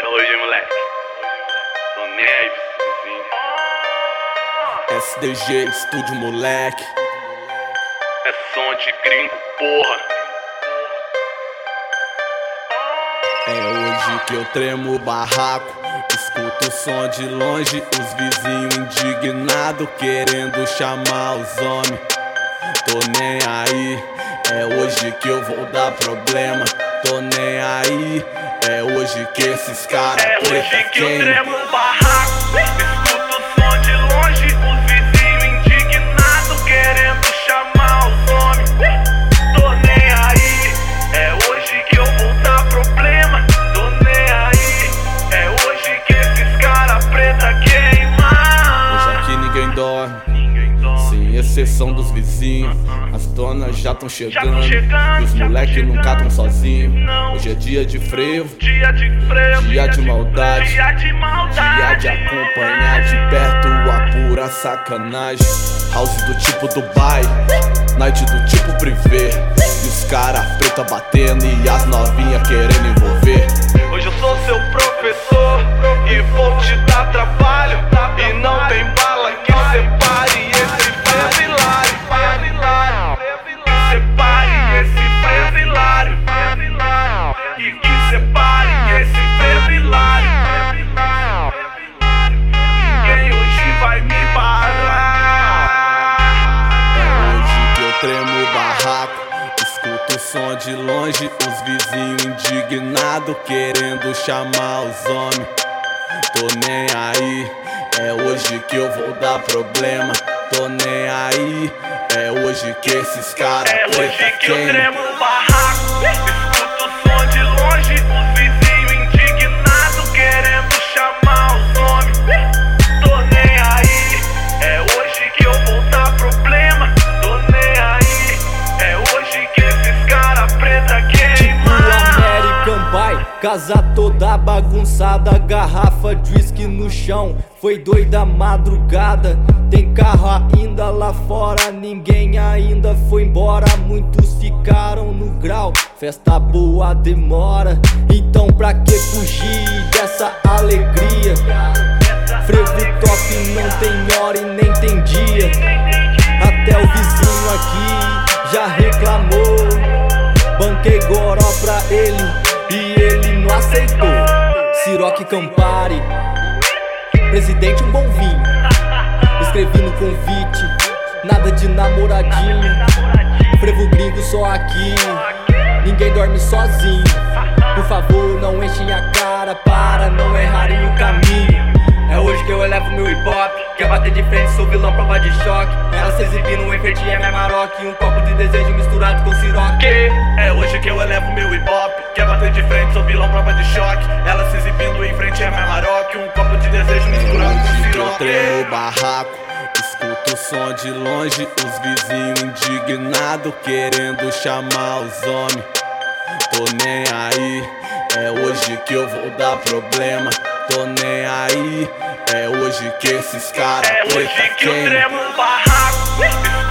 Hoje, moleque. Tô nem aí, vizinho. SDG, estúdio moleque. É som de gringo, porra. É hoje que eu tremo o barraco. Escuto o som de longe, os vizinhos indignados querendo chamar os homens. Tô nem aí, é hoje que eu vou dar problema. Tô nem aí, é hoje que esses caras É hoje que eu queimam. tremo o barraco. Escuto o som de longe, os vizinhos indignados querendo chamar os homens. Tô nem aí, é hoje que eu vou dar problema. Tô nem aí, é hoje que esses caras preta queimam. Hoje aqui ninguém dorme, Ninguém dorme. sem exceção dos vizinhos. As donas já tão chegando, chegando, e os já tão moleque chegando. nunca tão sozinhos. Não. Hoje é dia de frevo, Dia de frevo, dia de maldade, dia de maldade, dia de acompanhar de perto a pura sacanagem. House do tipo Dubai, night do tipo privê. E os cara preta batendo e as novinha querendo envolver. Hoje eu sou seu professor e vou te dar trabalho. E não tem bala que separe esse frevilário. Separe esse frevilário. E que separe esse frevilário. Ninguém hoje vai me parar. É hoje que eu tremo o barraco. Escuto o som de longe, os vizinhos indignados querendo chamar os homens. Tô nem aí, é hoje que eu vou dar problema. Tô nem aí, é hoje que esses caras É hoje preta que eu queimam. tremo o barraco. Escuto o som de longe, os vizinhos indignados querendo chamar os homens. Tô nem aí, é hoje que eu vou dar problema. Tô nem aí, é hoje que esses caras preta queimam. American Pie, casa toda bagunçada, garrafa de whisky no chão. Foi doida madrugada, tem carro ainda lá fora, ninguém ainda foi embora, muitos ficaram no grau. Festa boa demora, então pra que fugir dessa alegria? Frevo top não tem hora e nem tem dia. Até o vizinho aqui já reclamou. Banquei goró pra ele e ele não aceitou. Ciroc Campari, presidente um bom vinho. Escrevi no convite, nada de namoradinho. Frevo gringo só aqui, ninguém dorme sozinho. Por favor, não enchem a cara para não errarem o caminho. É hoje que eu elevo meu hip hop. Quer bater de frente, sou vilão, prova de choque. Ela se exibindo em frente é minha maroque. Um copo de desejo misturado com Ciroc. É hoje que eu elevo meu hip hop. Quer bater de frente, sou vilão, prova de choque. Ela se exibindo em frente é minha maroque. Um copo de desejo misturado com Hoje que eu Ciroc. tremo o barraco. Escuto o som de longe, os vizinhos indignados querendo chamar os homens. Tô nem aí, é hoje que eu vou dar problema. Tô nem aí, é hoje que esses caras É hoje preta que eu queimam. tremo o barraco.